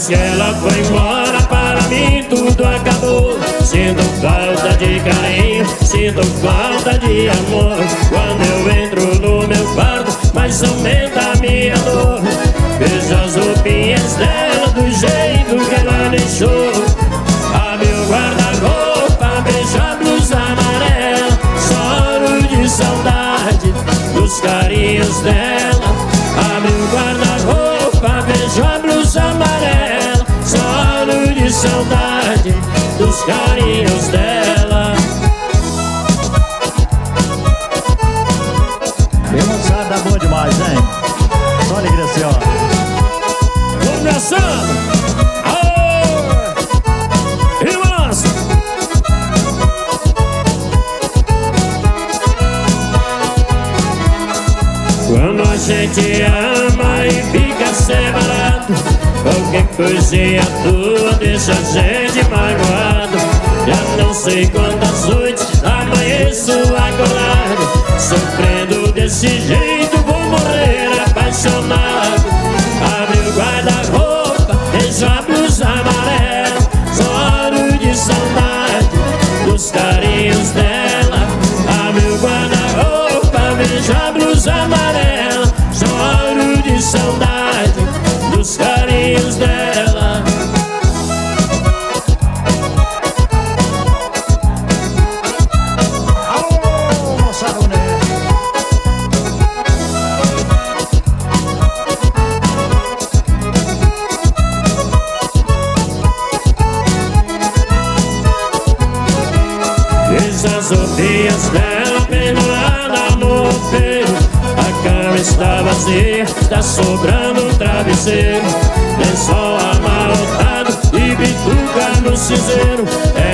Depois que ela foi embora, para mim tudo acabou. Sinto falta de carinho, sinto falta de amor. Quando eu entro no meu quarto, mais aumenta a minha dor. Vejo as roupinhas dela do jeito que ela deixou. Abre o guarda-roupa, vejo a blusa amarela. Choro de saudade dos carinhos dela. Abre o guarda-roupa, vejo a blusa amarela. Choro de saudade dos carinhos dela. E moçada, tá bom demais, hein? Só alegria assim, ó. Começando! Quando a gente ama e fica separado, qualquer coisinha tua deixa a gente magoado. Já não sei quantas noites amanheço acordado, sofrendo desse jeito, vou morrer apaixonado. Abre o guarda-roupa, vejo a blusa amarela. Choro de saudade dos carinhos dela. Abre o guarda-roupa, vejo a blusa amarela. Choro de saudade dos carinhos dela. Alô, moçada bonita. Vejo as roupinhas dela pendurada no roupeiro. A cama está vazia, está sobrando um travesseiro. Lençol amarrotado e bituca no cinzeiro.